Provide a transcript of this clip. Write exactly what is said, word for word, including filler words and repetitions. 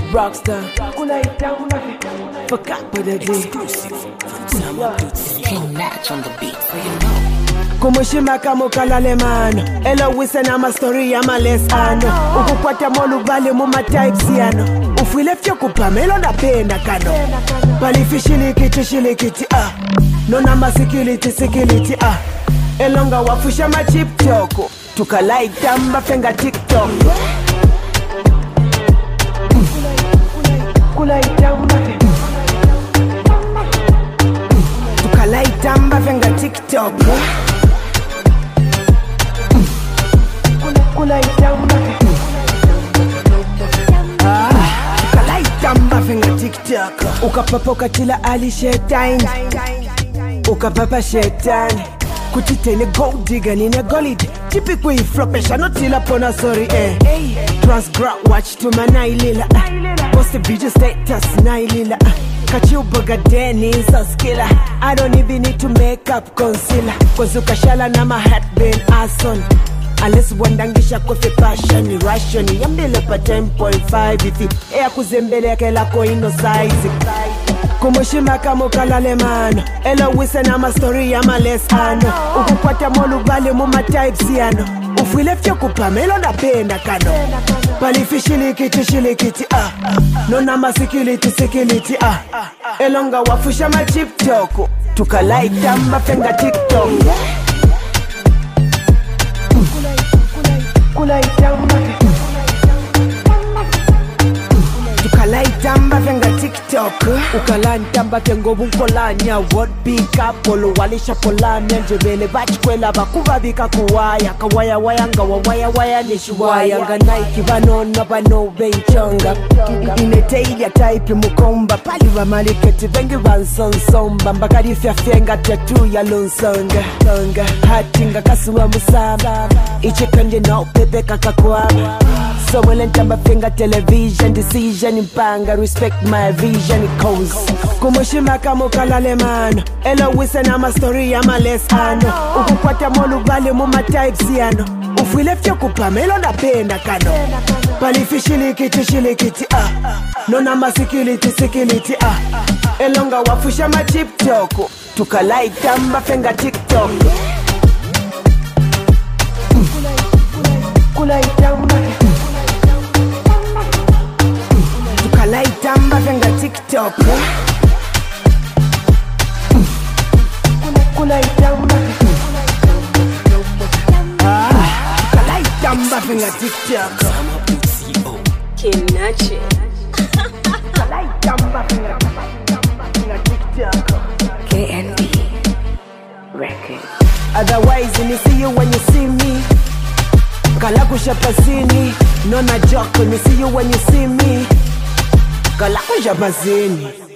Rockstar. Fuck up with the D. Exclusive from Sama Beats. King Natch on the beat, so you know. Kumushima kama kalale mano. Elo wise na ma story ya males ano. Ukukwata molu bali muma types yano. Ufile fyo kupamelo na pena kano. Bali fishilikiti shilikiti ah. Nona masikiliti sikiliti ah. Elonga wafusha ma chip toko. Tukalike tamba fenga TikTok. Tukalike tamba fenga TikTok. Tukalike tamba fenga TikTok. Ukapapoka tila ali shetani. Ukapapa shetani. Kutitene gold digger nine golid. Typical flopesha no tila pona sorry eh. Transgrap watch to my nailila. Post the video status nailila. Catch you bugger Dennis so skiller. I don't even need to make up concealer. Cause ukashala na my hat been ason. Unless wandangisha kofi passion ration. Yambele pa ten point five ifi. Ea kuzembele kela ko ino size. Kumushima kama kalale mano. Elo wise na ma story ya males ano. Ukukwata molu bali muma types yano. Ufile fyo kupamelo na pena kano. Bali fishilikiti shilikiti ah. Nona masikiliti sikiliti ah. Elonga wafusha ma chip toko. Tukalike tamba fenga TikTok. Tukalike tamba fenga TikTok. Ukalani tamba tengo bunkolanya. What big up polo walisha polanya. Njebele bachkwela bakuba bika kuwaya. Kawaya waya ngawa waya waya nishiwaya. Nga Nike banona bano benchonga. Inete ya type mukomba. Pali wa maliketi vengi vansonsomba. Mbakari fya fenga tatu ya lonsonga. Songa hatinga kasuwa musamba. Iche kanje no pepe kakakwama. So when I'm tamba finger television decision impanga respect my vision cause kumushima kama kalale mano. Elo wise na ma story ya males ano. Ukukwata molu bali muma types yano. Ufile fyo kupamelo na pena kano. Bali fishilikiti shilikiti ah. Nona masikiliti sikiliti ah. Elonga wafusha ma chip toko. Tukalike tamba fenga TikTok. Tukalike tamba fenga TikTok. Tukalike tamba fenga TikTok. Sama Beats, C E O. King Natch. Tukalike tamba fenga TikTok. K N D Record. Otherwise, me see you when you see me. Kalakusha pasini. Nona joke, me see you when you see me. Kalakusha pasini.